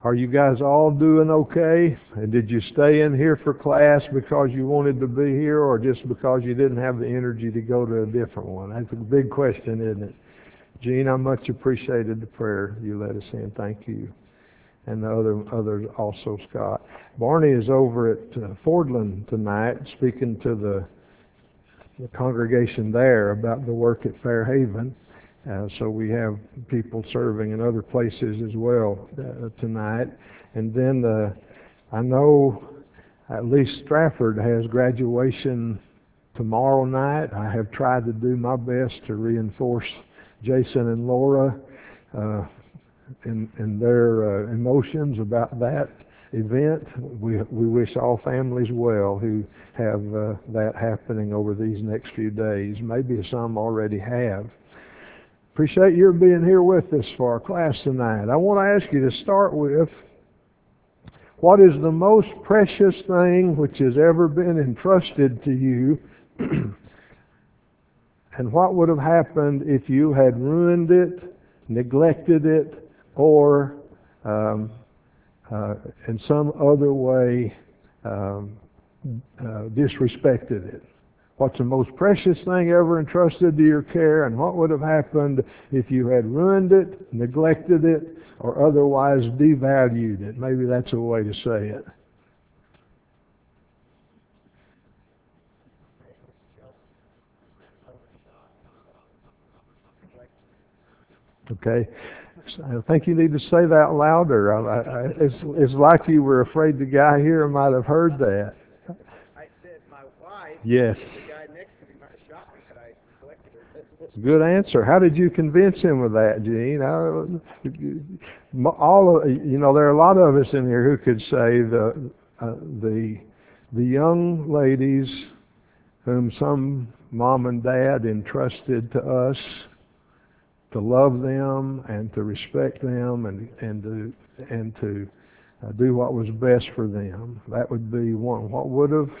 Are you guys all doing okay? And did you stay in here for class because you wanted to be here or just because you didn't have the energy to go to a different one? That's a big question, isn't it? Gene, I much appreciated the prayer you led us in. Thank you. And the others also, Scott. Barney is over at Fordland tonight speaking to the congregation there about the work at Fairhaven. So we have people serving in other places as well tonight. And then I know at least Stratford has graduation tomorrow night. I have tried to do my best to reinforce Jason and Laura in their emotions about that event. We wish all families well who have that happening over these next few days. Maybe some already have. Appreciate your being here with us for our class tonight. I want to ask you to start with, what is the most precious thing which has ever been entrusted to you? And what would have happened if you had ruined it, neglected it, or in some other way disrespected it? What's the most precious thing ever entrusted to your care, and what would have happened if you had ruined it, neglected it, or otherwise devalued it? Maybe that's a way to say it. Okay. I think you need to say that louder. It's like you were afraid the guy here might have heard that. I said my wife. Yes. The guy next to me might have shot me, but I collected her. Good answer. How did you convince him of that, Gene? All of, there are a lot of us in here who could say the young ladies whom some mom and dad entrusted to us to love them and to respect them and to do what was best for them. That would be one. What would have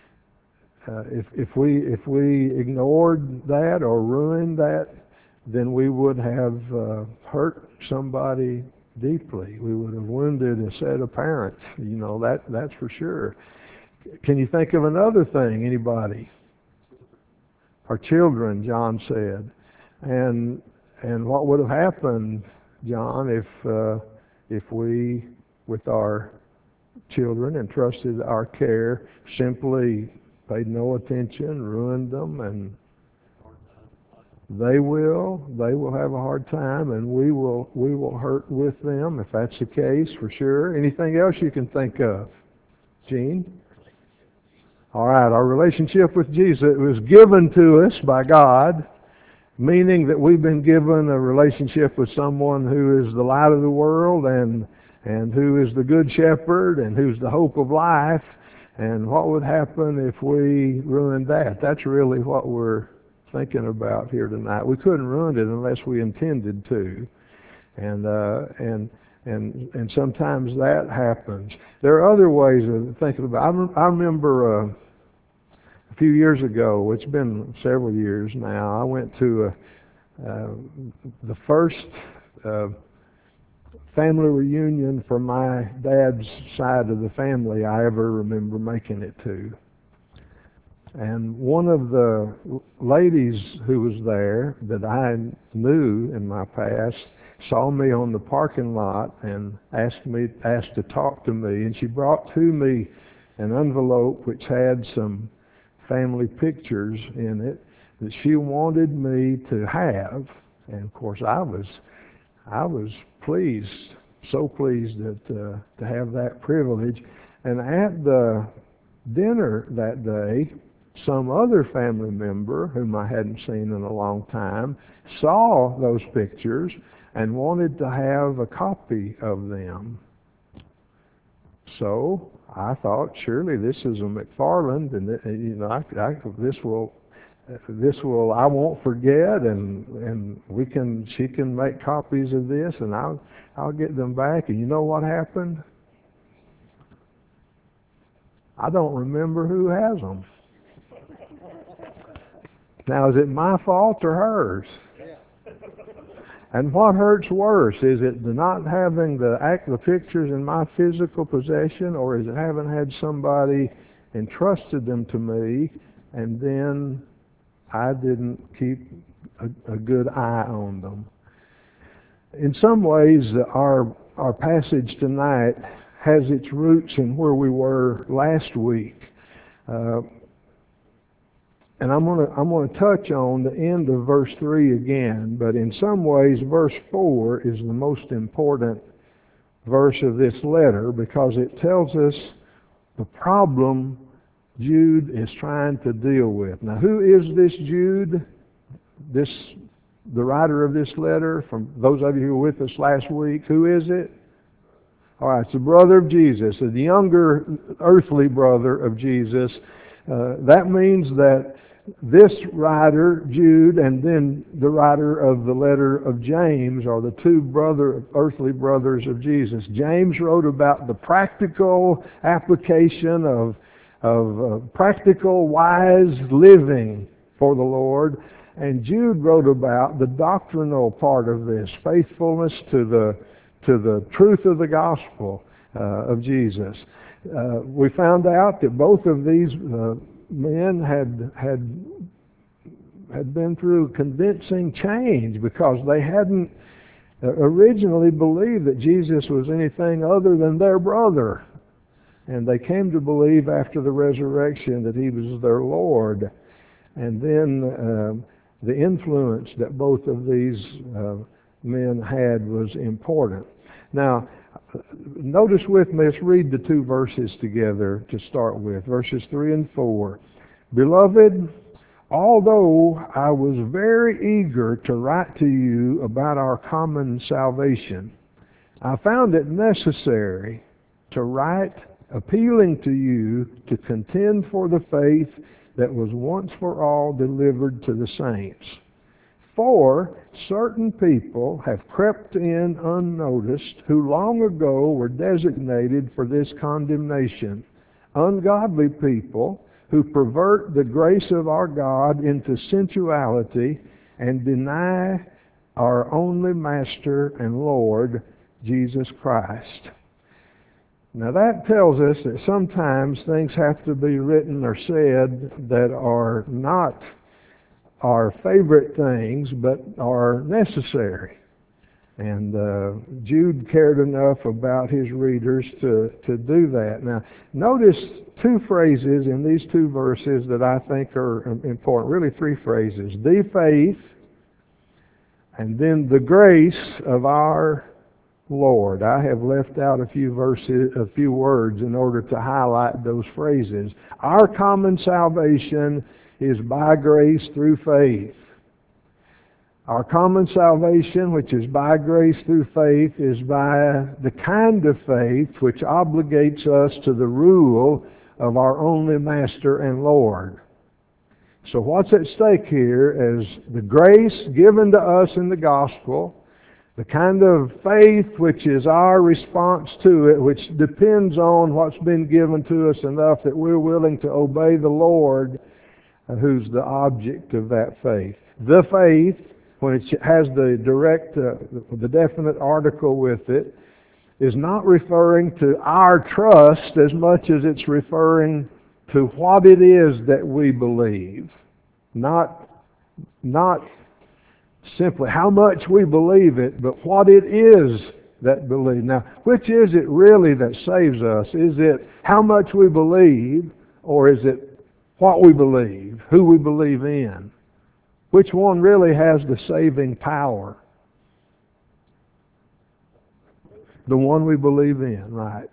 if we ignored that or ruined that, then we would have hurt somebody deeply. We would have wounded a set of parents. That's for sure. Can you think of another thing? Anybody? Our children, John said, and what would have happened, John, if we, with our children, entrusted our care, simply paid no attention, ruined them, and they will have a hard time, and we will hurt with them if that's the case, for sure. Anything else you can think of? Gene? All right, our relationship with Jesus was given to us by God, meaning that we've been given a relationship with someone who is the light of the world and who is the good shepherd and who's the hope of life. And what would happen if we ruined that? That's really what we're thinking about here tonight. We couldn't ruin it unless we intended to. And sometimes that happens. There are other ways of thinking about it. I remember a few years ago, it's been several years now, I went to the first family reunion for my dad's side of the family I ever remember making it to. And one of the ladies who was there that I knew in my past saw me on the parking lot and asked to talk to me, and she brought to me an envelope which had some family pictures in it that she wanted me to have. And of course I was pleased, so pleased that to have that privilege. And at the dinner that day, some other family member whom I hadn't seen in a long time saw those pictures and wanted to have a copy of them. So I thought, surely this is a McFarland, and this will I won't forget, and she can make copies of this, and I'll get them back. And you know what happened? I don't remember who has them. Now, is it my fault or hers? And what hurts worse? Is it the not having the pictures in my physical possession, or is it having had somebody entrusted them to me and then I didn't keep a good eye on them? In some ways, our passage tonight has its roots in where we were last week. And I'm going to touch on the end of verse 3 again, but in some ways verse 4 is the most important verse of this letter because it tells us the problem Jude is trying to deal with. Now, who is this Jude? The writer of this letter, from those of you who were with us last week, who is it? All right, it's the brother of Jesus, the younger earthly brother of Jesus. That means that this writer, Jude, and then the writer of the letter of James are the two earthly brothers of Jesus. James wrote about the practical application of practical, wise living for the Lord. And Jude wrote about the doctrinal part of this, faithfulness to the truth of the gospel of Jesus. We found out that both of these men had been through convincing change because they hadn't originally believed that Jesus was anything other than their brother. And they came to believe after the resurrection that he was their Lord. And then the influence that both of these men had was important. Now, notice with me, let's read the two verses together to start with. Verses 3 and 4. Beloved, although I was very eager to write to you about our common salvation, I found it necessary to write appealing to you to contend for the faith that was once for all delivered to the saints. For certain people have crept in unnoticed, who long ago were designated for this condemnation, ungodly people who pervert the grace of our God into sensuality and deny our only Master and Lord, Jesus Christ. Now that tells us that sometimes things have to be written or said that are not our favorite things, but are necessary. And Jude cared enough about his readers to do that. Now, notice two phrases in these two verses that I think are important. Really three phrases. The faith, and then the grace of our Lord. I have left out a few words in order to highlight those phrases. Our common salvation is by grace through faith. Our common salvation, which is by grace through faith, is by the kind of faith which obligates us to the rule of our only Master and Lord. So what's at stake here is the grace given to us in the gospel, the kind of faith which is our response to it, which depends on what's been given to us enough that we're willing to obey the Lord, who's the object of that faith. The faith, when it has the definite article with it, is not referring to our trust as much as it's referring to what it is that we believe. Not simply how much we believe it, but what it is that believe. Now, which is it really that saves us? Is it how much we believe, or is it what we believe, who we believe in? Which one really has the saving power? The one we believe in, right?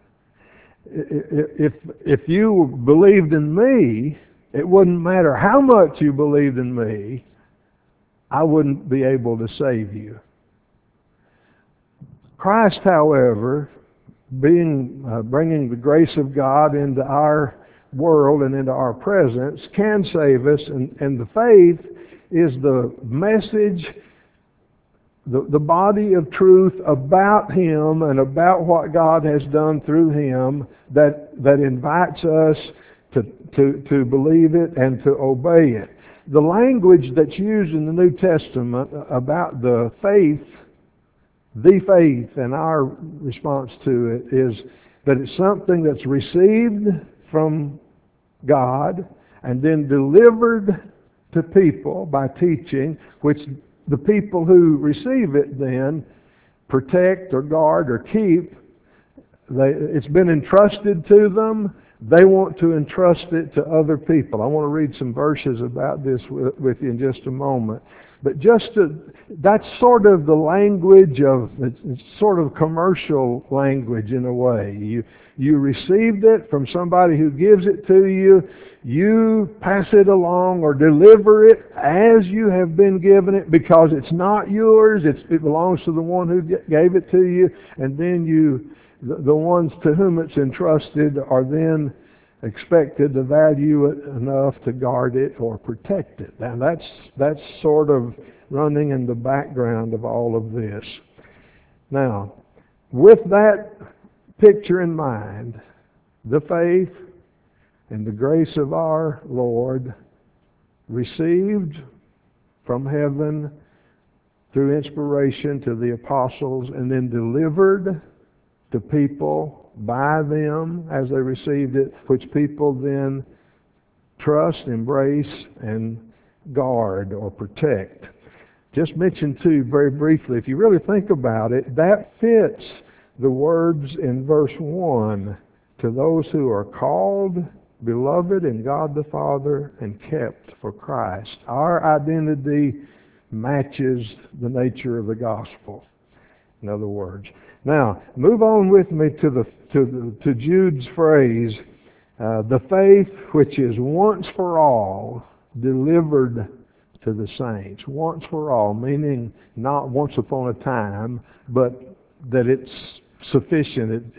If you believed in me, it wouldn't matter how much you believed in me, I wouldn't be able to save you. Christ, however, bringing the grace of God into our world and into our presence, can save us, and the faith is the message, the body of truth about Him and about what God has done through Him that invites us to believe it and to obey it. The language that's used in the New Testament about the faith The faith and our response to it is that it's something that's received from God and then delivered to people by teaching, which the people who receive it then protect or guard or keep. It's been entrusted to them. They want to entrust it to other people. I want to read some verses about this with you in just a moment. But that's sort of the language it's sort of commercial language in a way. You received it from somebody who gives it to you. You pass it along or deliver it as you have been given it because it's not yours. It belongs to the one who gave it to you. And then the ones to whom it's entrusted are then expected to value it enough to guard it or protect it. And that's sort of running in the background of all of this. Now, with that picture in mind, the faith and the grace of our Lord received from heaven through inspiration to the apostles and then delivered to people by them as they received it, which people then trust, embrace, and guard or protect. Just mention too, very briefly, if you really think about it, that fits the words in verse 1, to those who are called, beloved in God the Father, and kept for Christ. Our identity matches the nature of the gospel, in other words. Now, move on with me to Jude's phrase, the faith which is once for all delivered to the saints. Once for all, meaning not once upon a time, but that it's sufficient.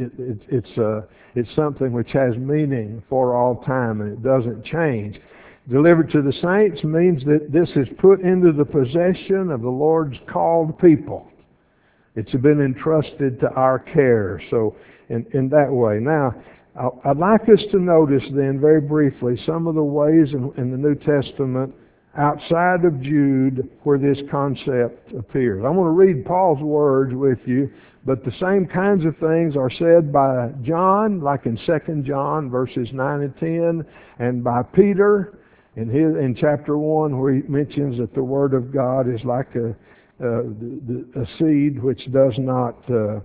It's something which has meaning for all time and it doesn't change. Delivered to the saints means that this is put into the possession of the Lord's called people. It's been entrusted to our care, so in that way. Now, I'd like us to notice then, very briefly, some of the ways in the New Testament outside of Jude where this concept appears. I want to read Paul's words with you, but the same kinds of things are said by John, like in 2 John verses 9 and 10, and by Peter in chapter 1 where he mentions that the Word of God is like a seed which does not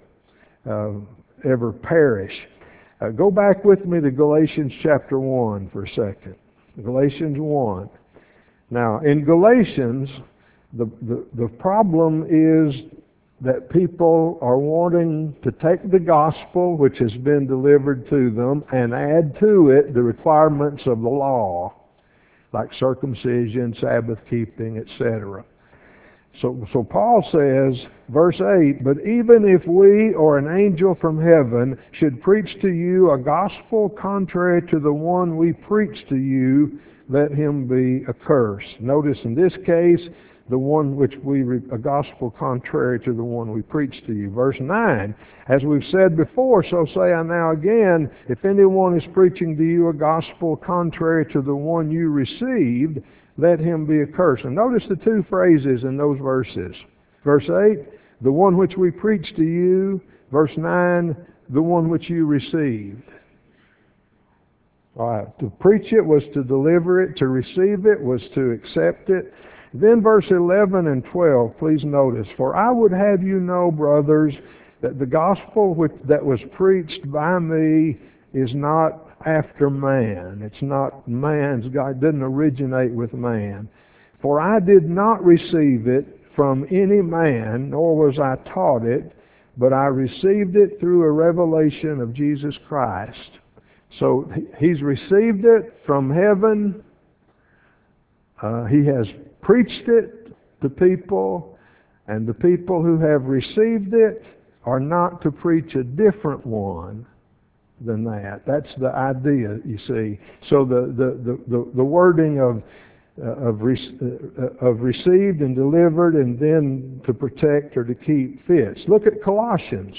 ever perish. Go back with me to Galatians chapter 1 for a second. Galatians 1. Now, in Galatians, the problem is that people are wanting to take the gospel which has been delivered to them and add to it the requirements of the law, like circumcision, Sabbath keeping, etc. So Paul says, verse 8, but even if we or an angel from heaven should preach to you a gospel contrary to the one we preach to you, let him be accursed. Notice in this case, the one which a gospel contrary to the one we preach to you. Verse 9, as we've said before, so say I now again, if anyone is preaching to you a gospel contrary to the one you received, let him be accursed. And notice the two phrases in those verses. Verse 8, the one which we preach to you. Verse 9, the one which you received. All right, to preach it was to deliver it, to receive it was to accept it. Then verse 11 and 12, please notice, for I would have you know, brothers, that the gospel that was preached by me is not after man. It's not man's God. It didn't originate with man. For I did not receive it from any man, nor was I taught it, but I received it through a revelation of Jesus Christ. So he's received it from heaven. He has preached it to people, and the people who have received it are not to preach a different one than that. That's the idea, you see. So the wording of received and delivered and then to protect or to keep fits. Look at Colossians.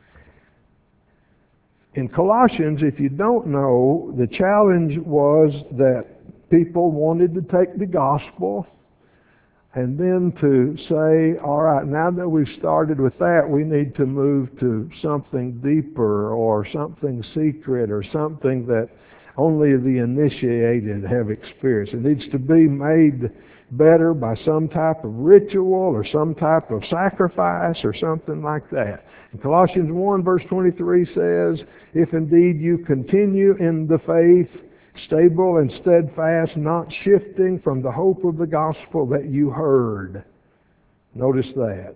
In Colossians, if you don't know, the challenge was that people wanted to take the gospel And then to say, all right, now that we've started with that, we need to move to something deeper or something secret or something that only the initiated have experienced. It needs to be made better by some type of ritual or some type of sacrifice or something like that. And Colossians 1 verse 23 says, if indeed you continue in the faith, stable and steadfast, not shifting from the hope of the gospel that you heard. Notice that.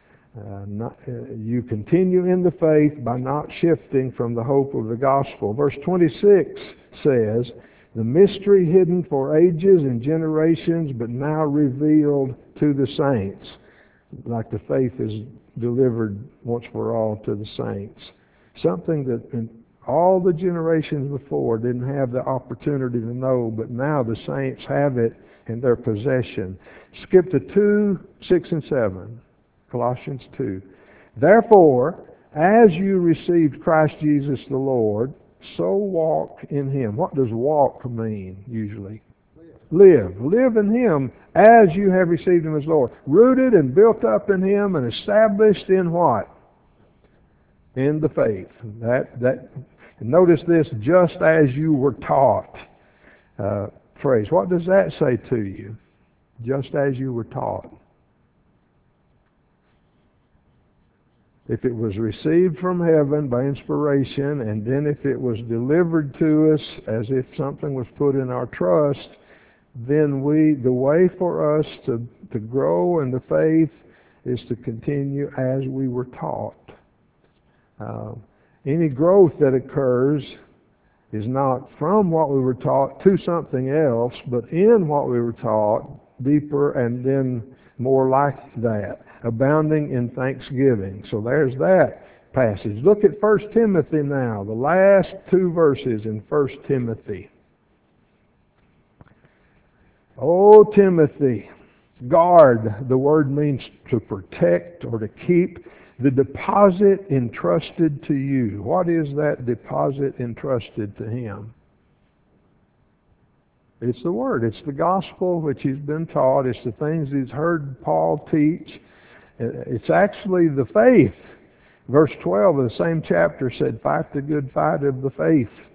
You continue in the faith by not shifting from the hope of the gospel. Verse 26 says, the mystery hidden for ages and generations, but now revealed to the saints. Like the faith is delivered once for all to the saints. Something that in all the generations before didn't have the opportunity to know, but now the saints have it in their possession. Skip to 2, 6, and 7. Colossians 2. Therefore, as you received Christ Jesus the Lord, so walk in Him. What does walk mean usually? Live. Live in Him as you have received Him as Lord. Rooted and built up in Him and established in what? In the faith. And notice this, just as you were taught phrase. What does that say to you? Just as you were taught. If it was received from heaven by inspiration, and then if it was delivered to us as if something was put in our trust, then the way for us to grow in the faith is to continue as we were taught. Any growth that occurs is not from what we were taught to something else, but in what we were taught, deeper and then more like that, abounding in thanksgiving. So there's that passage. Look at 1 Timothy now, the last two verses in 1 Timothy. Oh, Timothy, guard, the word means to protect or to keep the deposit entrusted to you. What is that deposit entrusted to him? It's the Word. It's the gospel which he's been taught. It's the things he's heard Paul teach. It's actually the faith. Verse 12 of the same chapter said, fight the good fight of the faith.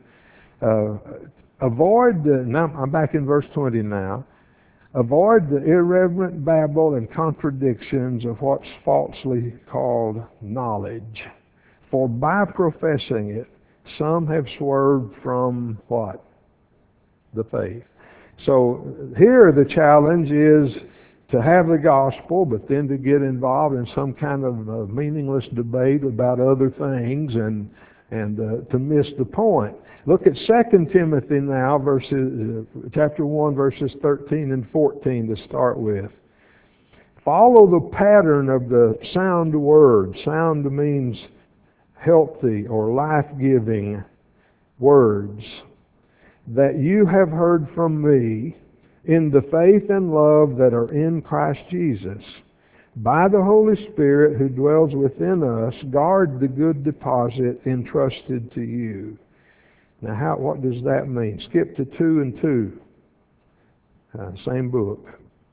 Now I'm back in verse 20 now. Avoid the irreverent babble and contradictions of what's falsely called knowledge. For by professing it, some have swerved from what? The faith. So here the challenge is to have the gospel, but then to get involved in some kind of meaningless debate about other things and to miss the point. Look at 2 Timothy now, chapter 1, verses 13 and 14 to start with. Follow the pattern of the sound word. Sound means healthy or life-giving words that you have heard from me in the faith and love that are in Christ Jesus. By the Holy Spirit who dwells within us, guard the good deposit entrusted to you. Now, what does that mean? Skip to 2 and 2. Same book.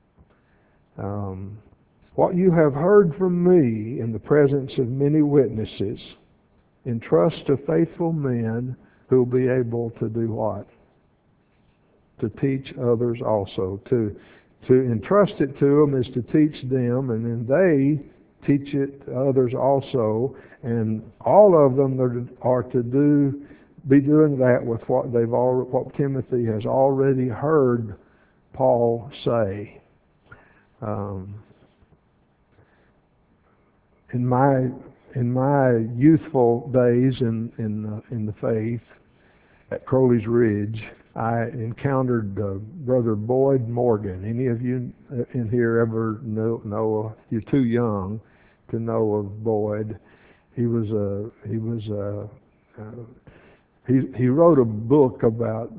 What you have heard from me in the presence of many witnesses, entrust to faithful men who will be able to do what? To teach others also. To entrust it to them is to teach them, and then they teach it to others also. And all of them are to be doing that with what Timothy has already heard Paul say. In my youthful days in the faith at Crowley's Ridge, I encountered Brother Boyd Morgan. Any of you in here ever know? You're too young to know of Boyd. He wrote a book about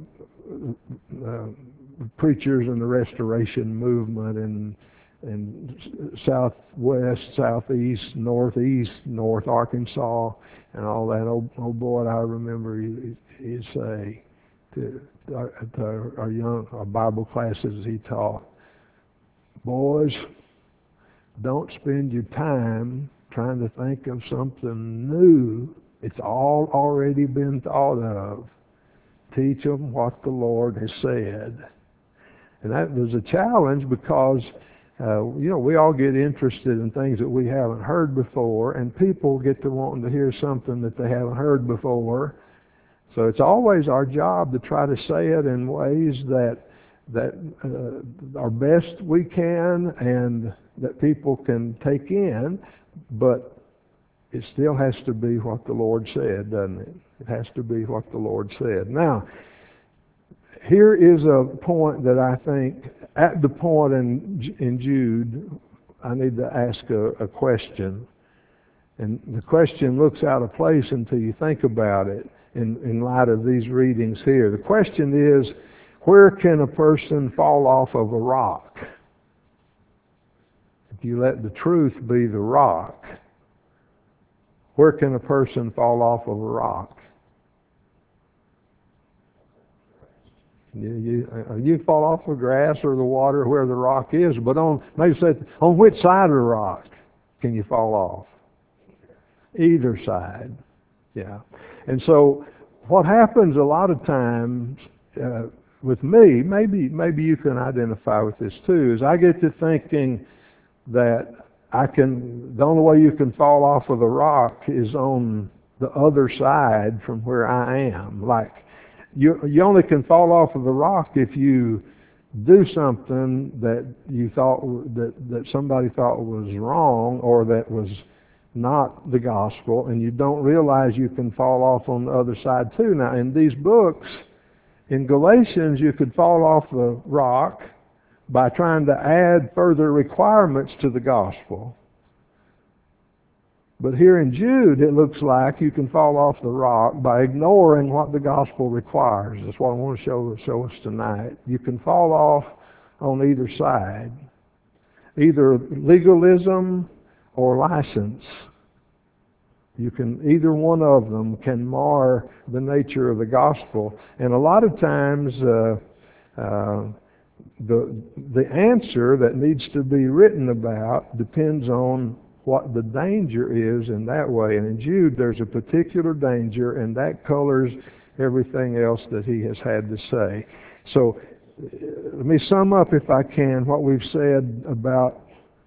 preachers in the Restoration movement in Southwest, Southeast, Northeast, North Arkansas, and all that. Oh boy, I remember he'd say to our Bible classes he taught, Boys, don't spend your time trying to think of something new. It's all already been thought of. Teach them what the Lord has said. And that was a challenge because, we all get interested in things that we haven't heard before, and people get to wanting to hear something that they haven't heard before. So it's always our job to try to say it in ways that are best we can and that people can take in, but it still has to be what the Lord said, doesn't it? It has to be what the Lord said. Now, here is a point that I think, at the point in Jude, I need to ask a question. And the question looks out of place until you think about it in light of these readings here. The question is, where can a person fall off of a rock? If you let the truth be the rock, where can a person fall off of a rock? You fall off the grass or the water where the rock is, but on which side of the rock can you fall off? Either side. Yeah. And so what happens a lot of times with me, maybe you can identify with this too, is I get to thinking that the only way you can fall off of the rock is on the other side from where I am. Like, you only can fall off of the rock if you do something that you thought that somebody thought was wrong or that was not the gospel, and you don't realize you can fall off on the other side too. Now, in these books, in Galatians, you could fall off the rock by trying to add further requirements to the gospel. But here in Jude, it looks like you can fall off the rock by ignoring what the gospel requires. That's what I want to show us tonight. You can fall off on either side, either legalism or license. Either one of them can mar the nature of the gospel. And a lot of times, the answer that needs to be written about depends on what the danger is in that way. And in Jude, there's a particular danger, and that colors everything else that he has had to say. So let me sum up, if I can, what we've said about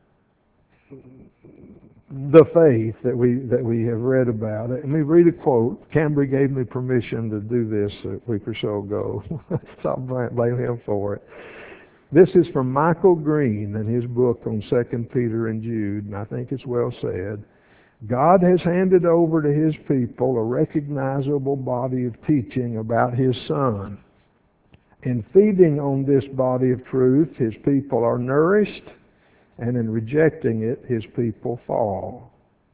the faith that we have read about. Let me read a quote. Cambry gave me permission to do this a week or so ago. So I'll blame him for it. This is from Michael Green in his book on 2 Peter and Jude, and I think it's well said. God has handed over to his people a recognizable body of teaching about his Son. In feeding on this body of truth, his people are nourished, and in rejecting it, his people fall.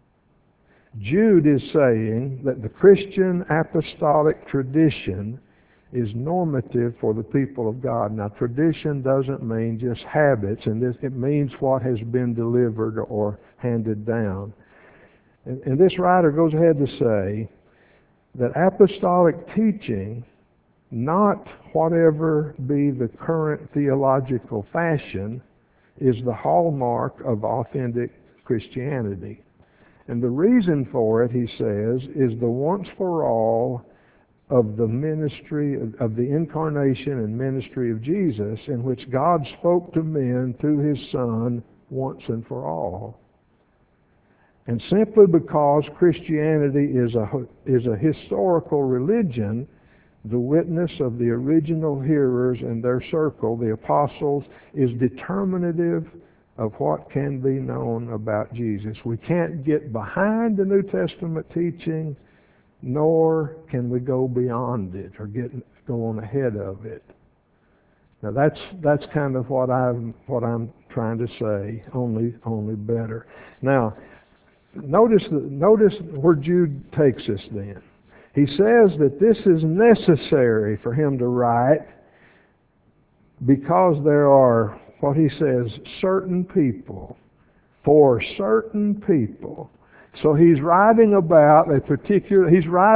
Jude is saying that the Christian apostolic tradition is normative for the people of God. Now, tradition doesn't mean just habits, and it means what has been delivered or handed down. And this writer goes ahead to say that apostolic teaching, not whatever be the current theological fashion, is the hallmark of authentic Christianity. And the reason for it, he says, is the once for all of the ministry, of the incarnation and ministry of Jesus, in which God spoke to men through his Son once and for all. And simply because Christianity is a historical religion, the witness of the original hearers and their circle, the apostles, is determinative of what can be known about Jesus. We can't get behind the New Testament teaching, nor can we go beyond it or go on ahead of it. Now that's kind of what I'm trying to say, only better. Now, notice where Jude takes us then. He says that this is necessary for him to write because there are, what he says, certain people, for certain people. So he's writing about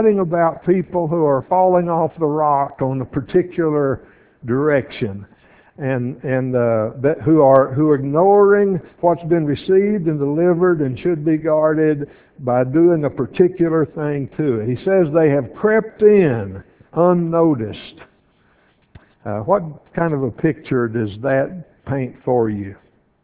people who are falling off the rock on a particular direction. that who are ignoring what's been received and delivered and should be guarded by doing a particular thing to it. He says they have crept in unnoticed. What kind of a picture does that paint for you?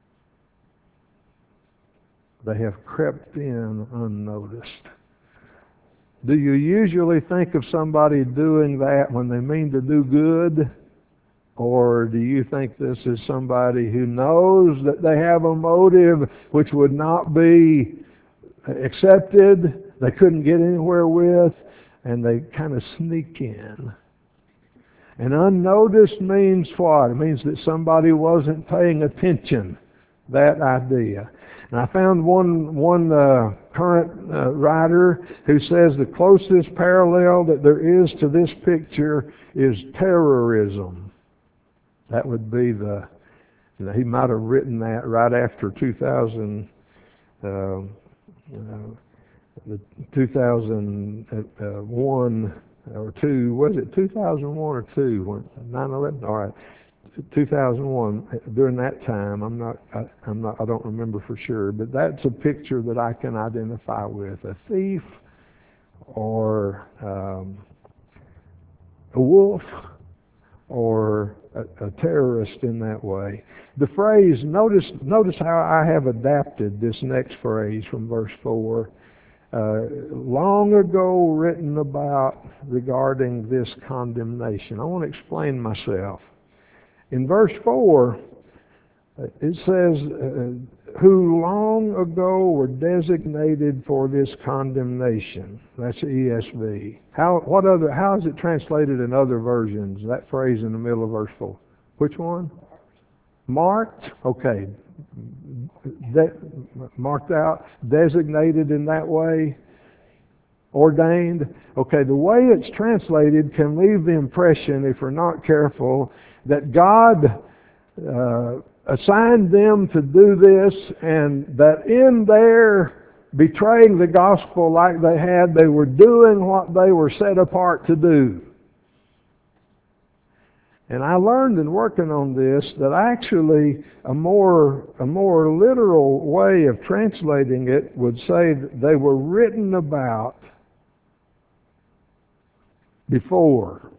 They have crept in unnoticed. Do you usually think of somebody doing that when they mean to do good? Or do you think this is somebody who knows that they have a motive which would not be accepted, they couldn't get anywhere with, and they kind of sneak in? And unnoticed means what? It means that somebody wasn't paying attention. That idea. And I found one current writer who says the closest parallel that there is to this picture is terrorism. That would be he might have written that right after 2001 or 2, was it 2001 or 2? When 9/11? All right, 2001. During that time, I don't remember for sure, but that's a picture that I can identify with: a thief or a wolf or a terrorist in that way. The phrase, notice how I have adapted this next phrase from verse 4. Long ago written about regarding this condemnation. I want to explain myself. In verse 4, it says, who long ago were designated for this condemnation. That's ESV. How is it translated in other versions, that phrase in the middle of verse 4? Which one? Marked? Okay. Marked out, designated in that way, ordained. Okay, the way it's translated can leave the impression, if we're not careful, that God assigned them to do this, and that in their betraying the gospel like they had, they were doing what they were set apart to do. And I learned in working on this that actually a more literal way of translating it would say that they were written about before.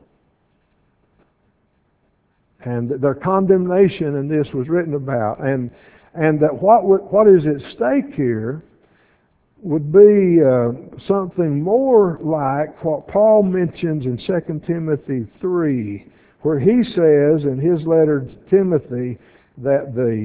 And their condemnation in this was written about. And that what is at stake here would be something more like what Paul mentions in 2 Timothy 3, where he says in his letter to Timothy that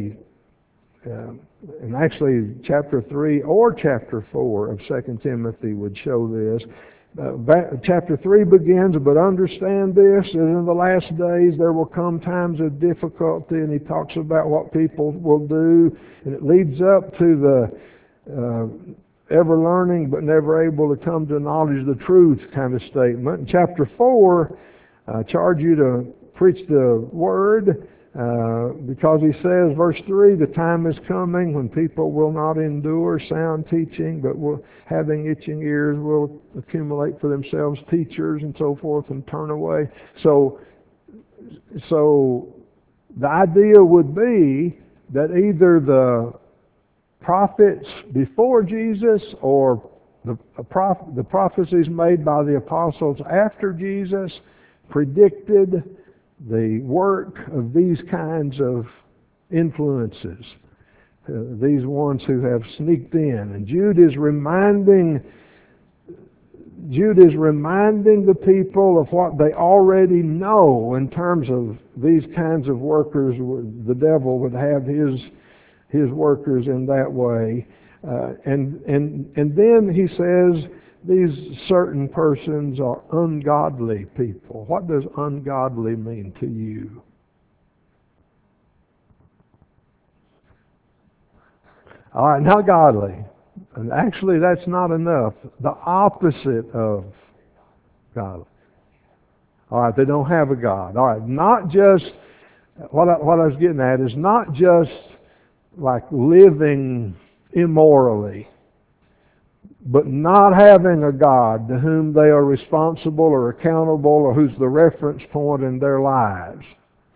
and actually chapter 3 or chapter 4 of 2 Timothy would show this. Chapter 3 begins, but understand this, that in the last days there will come times of difficulty, and he talks about what people will do, and it leads up to the ever learning but never able to come to knowledge of the truth kind of statement. In chapter 4, I charge you to preach the word, because he says, verse 3, the time is coming when people will not endure sound teaching, but having itching ears will accumulate for themselves teachers and so forth and turn away. So the idea would be that either the prophets before Jesus or the prophecies made by the apostles after Jesus predicted the work of these kinds of influences, these ones who have sneaked in. And Jude is reminding the people of what they already know in terms of these kinds of workers. The devil would have his workers in that way. And then he says, these certain persons are ungodly people. What does ungodly mean to you? All right, not godly. And actually, that's not enough. The opposite of godly. All right, they don't have a God. All right, not just, what I was getting at is not just like living immorally, but not having a God to whom they are responsible or accountable, or who's the reference point in their lives.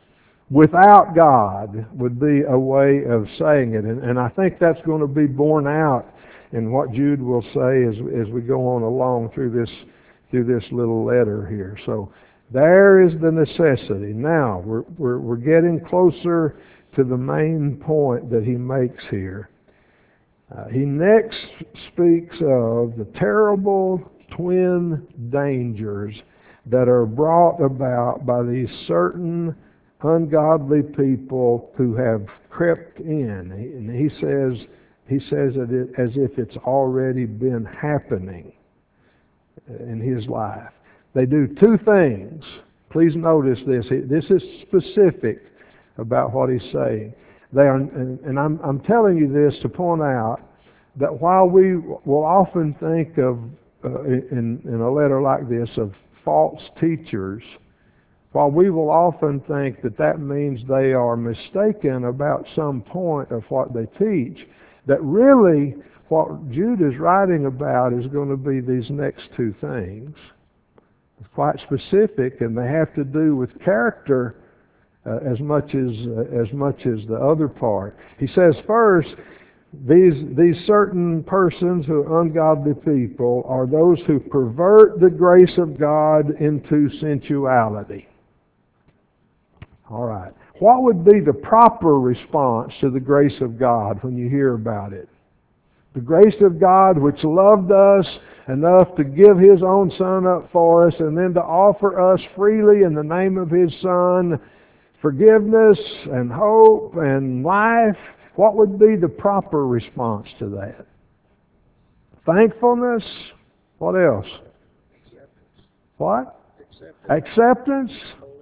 without God would be a way of saying it. And I think that's going to be borne out in what Jude will say as we go on along through this little letter here. So there is the necessity. Now we're getting closer to the main point that he makes here. He next speaks of the terrible twin dangers that are brought about by these certain ungodly people who have crept in. And he says it as if it's already been happening in his life. They do two things. Please notice this. This is specific about what he's saying. They are, and I'm telling you this to point out that while we will often think of, in a letter like this, of false teachers, while we will often think that that means they are mistaken about some point of what they teach, that really what Jude is writing about is going to be these next two things. It's quite specific, and they have to do with character as much as the other part. He says first, these certain persons who are ungodly people are those who pervert the grace of God into sensuality. All right. What would be the proper response to the grace of God when you hear about it? The grace of God which loved us enough to give His own Son up for us and then to offer us freely in the name of His Son forgiveness and hope and life. What would be the proper response to that? Thankfulness? What else? What? Acceptance?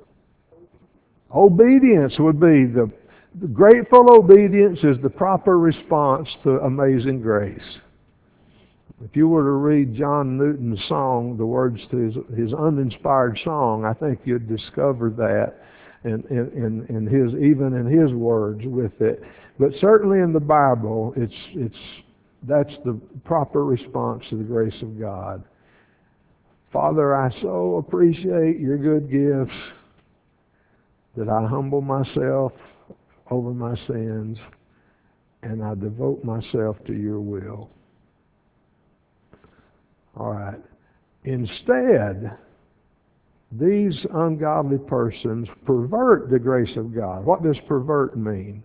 Obedience would be the grateful obedience is the proper response to amazing grace. If you were to read John Newton's song, the words to his uninspired song, I think you'd discover that in his, even in his words with it. But certainly in the Bible, that's the proper response to the grace of God. Father, I so appreciate your good gifts that I humble myself over my sins and I devote myself to your will. All right. Instead, these ungodly persons pervert the grace of God. What does pervert mean?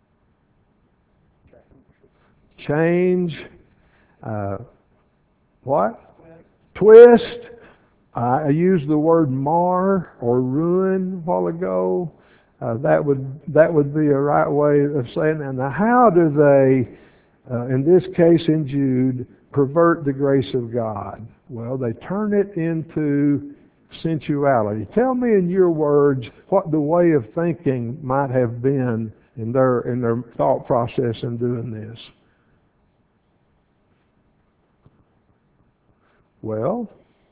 Change. What? Twist. I used the word mar or ruin a while ago. That would be a right way of saying that. Now, how do they, in this case in Jude, pervert the grace of God? Well, they turn it into sensuality. Tell me in your words what the way of thinking might have been in their thought process in doing this. Well,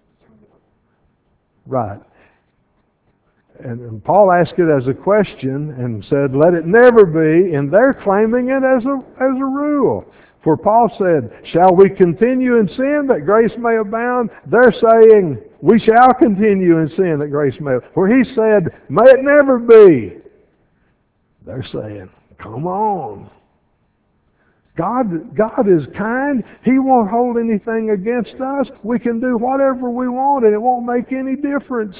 right. And Paul asked it as a question and said, let it never be, and they're claiming it as a rule. For Paul said, shall we continue in sin that grace may abound? They're saying, we shall continue in sin that grace may abound. Where he said, may it never be. They're saying, come on. God is kind. He won't hold anything against us. We can do whatever we want and it won't make any difference.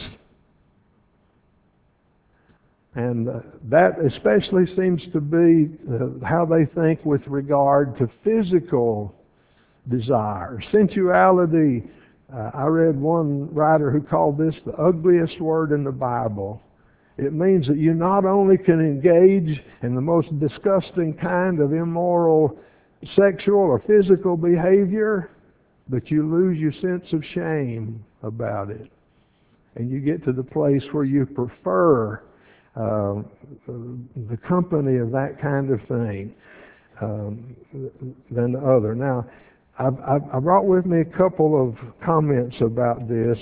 And that especially seems to be how they think with regard to physical desire. Sensuality, I read one writer who called this the ugliest word in the Bible. It means that you not only can engage in the most disgusting kind of immoral sexual or physical behavior, but you lose your sense of shame about it. And you get to the place where you prefer the company of that kind of thing than the other. Now, I brought with me a couple of comments about this.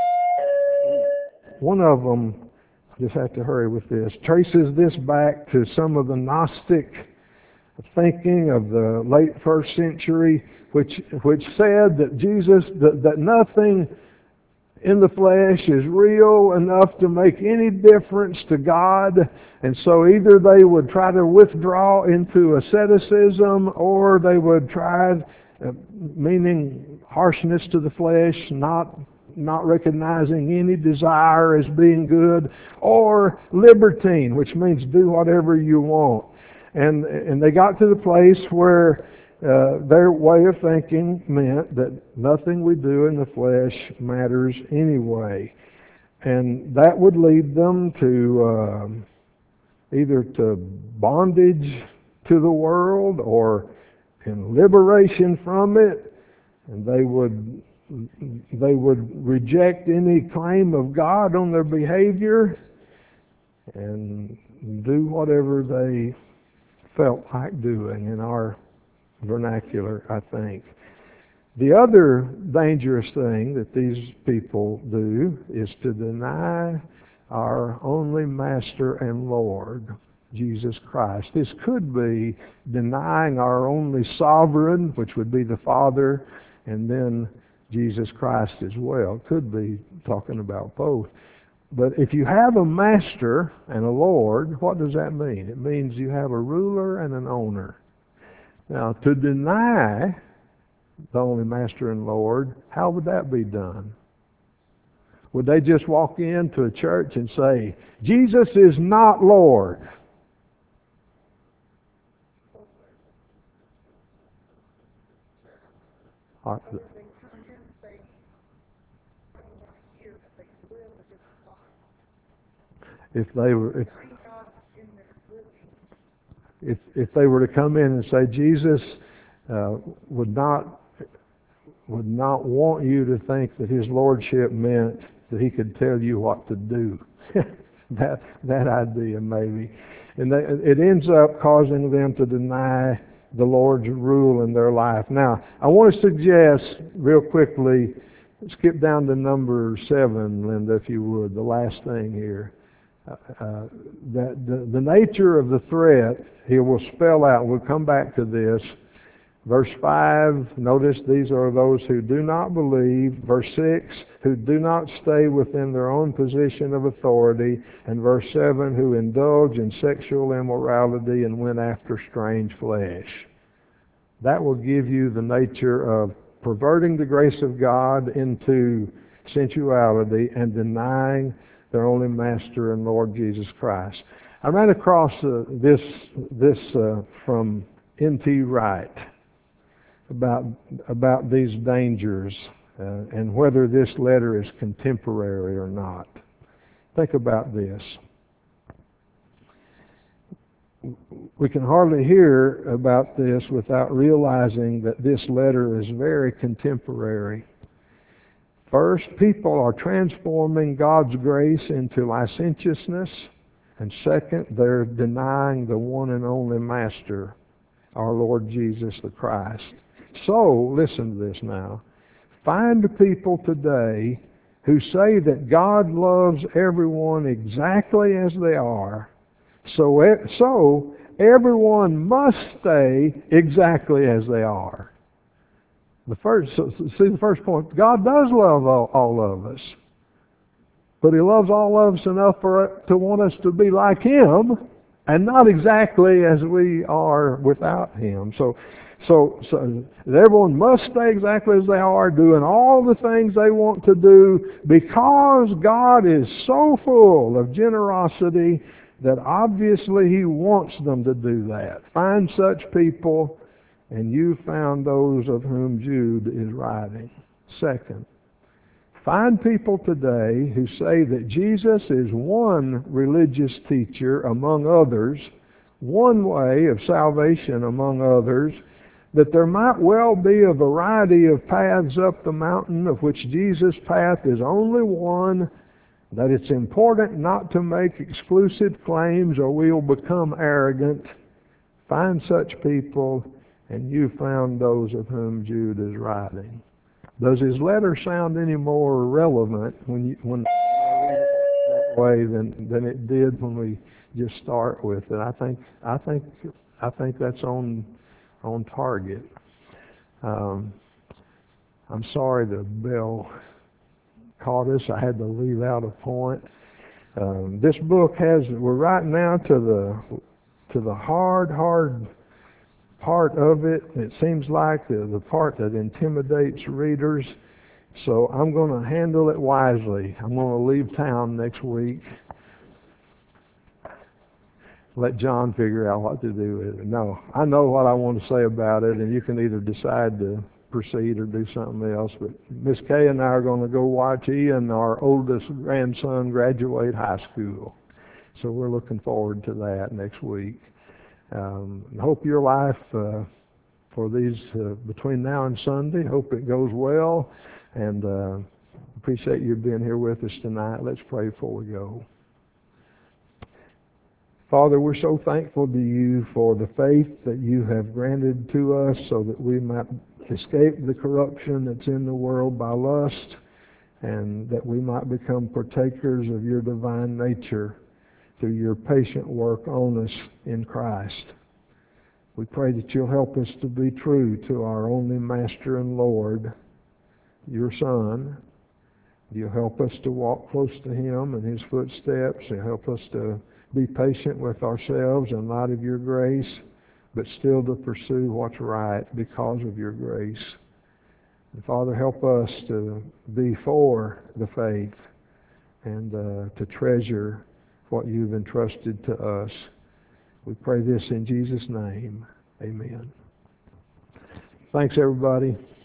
One of them, I just have to hurry with this, traces this back to some of the Gnostic thinking of the late first century, which said that Jesus, that nothing in the flesh is real enough to make any difference to God. And so either they would try to withdraw into asceticism, or they would try, meaning harshness to the flesh, not recognizing any desire as being good, or libertine, which means do whatever you want. And they got to the place where their way of thinking meant that nothing we do in the flesh matters anyway. And that would lead them to either to bondage to the world or in liberation from it. And they would reject any claim of God on their behavior and do whatever they felt like doing, in our vernacular, I think. The other dangerous thing that these people do is to deny our only Master and Lord, Jesus Christ. This could be denying our only sovereign, which would be the Father, and then Jesus Christ as well. Could be talking about both. But if you have a master and a Lord, what does that mean? It means you have a ruler and an owner. Now, to deny the only master and Lord, how would that be done? Would they just walk into a church and say, Jesus is not Lord? If they were, if they were to come in and say Jesus would not want you to think that his lordship meant that he could tell you what to do. that idea maybe, and it ends up causing them to deny the Lord's rule in their life. Now, I want to suggest real quickly, skip down to number 7, Linda, if you would, the last thing here. That the nature of the threat he will spell out. We'll come back to this. Verse 5, notice these are those who do not believe. Verse 6, who do not stay within their own position of authority. And verse 7, who indulge in sexual immorality and went after strange flesh. That will give you the nature of perverting the grace of God into sensuality and denying their only Master and Lord Jesus Christ. I ran across this from N.T. Wright about these dangers and whether this letter is contemporary or not. Think about this. We can hardly hear about this without realizing that this letter is very contemporary. First, people are transforming God's grace into licentiousness. And second, they're denying the one and only Master, our Lord Jesus the Christ. So, listen to this now. Find people today who say that God loves everyone exactly as they are. So everyone must stay exactly as they are. The first point, God does love all of us. But he loves all of us enough to want us to be like him and not exactly as we are without him. So everyone must stay exactly as they are, doing all the things they want to do, because God is so full of generosity that obviously he wants them to do that. Find such people, and you found those of whom Jude is writing. Second, find people today who say that Jesus is one religious teacher among others, one way of salvation among others, that there might well be a variety of paths up the mountain, of which Jesus' path is only one, that it's important not to make exclusive claims or we'll become arrogant. Find such people, and you found those of whom Jude is writing. Does his letter sound any more relevant when I read it that way than it did when we just start with it? I think that's on target. I'm sorry the bell caught us. I had to leave out a point. This book we're right now to the hard part of it. It seems like the part that intimidates readers. So I'm going to handle it wisely. I'm going to leave town next week. Let John figure out what to do with it. No, I know what I want to say about it, and you can either decide to proceed or do something else. But Miss Kay and I are going to go watch Ian, our oldest grandson, graduate high school. So we're looking forward to that next week. Hope your life for these between now and Sunday, hope it goes well, and appreciate you being here with us tonight. Let's pray before we go. Father, we're so thankful to you for the faith that you have granted to us so that we might escape the corruption that's in the world by lust, and that we might become partakers of your divine nature through your patient work on us in Christ. We pray that you'll help us to be true to our only Master and Lord, your Son. You'll help us to walk close to him and his footsteps. You'll help us to be patient with ourselves in light of your grace, but still to pursue what's right because of your grace. And Father, help us to be for the faith and to treasure what you've entrusted to us. We pray this in Jesus' name. Amen. Thanks, everybody.